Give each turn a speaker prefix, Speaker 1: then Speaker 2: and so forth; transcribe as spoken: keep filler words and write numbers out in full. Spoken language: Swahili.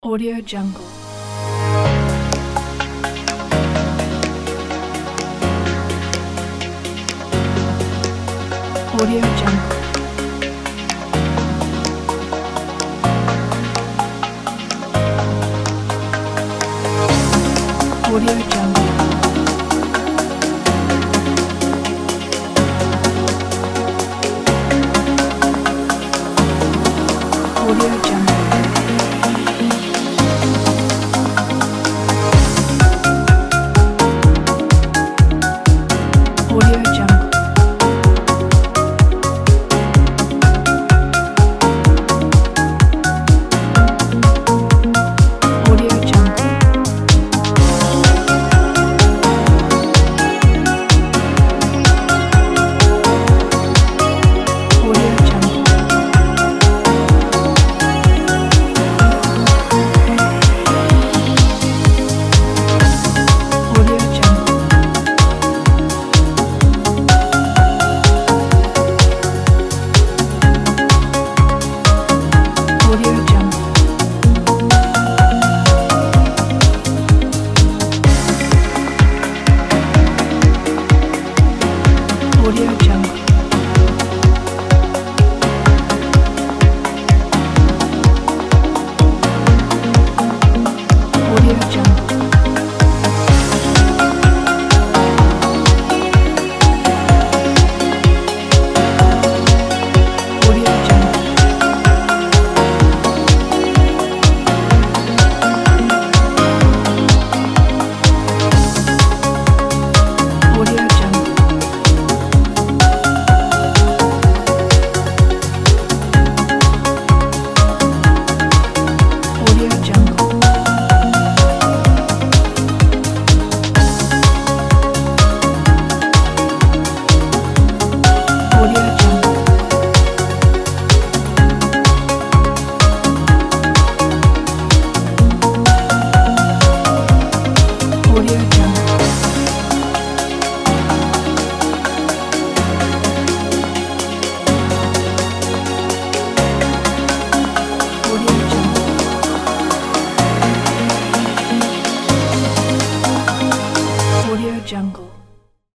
Speaker 1: Audio Jungle. Audio Jungle. Audio Jungle. Audio Jungle. Audio Jungle. Audio Jungle. Audio Jungle. Audio Jungle. Audio Jungle. Audio Jungle. Audio Jungle. Audio Jungle. Audio Jungle. Audio Jungle. Audio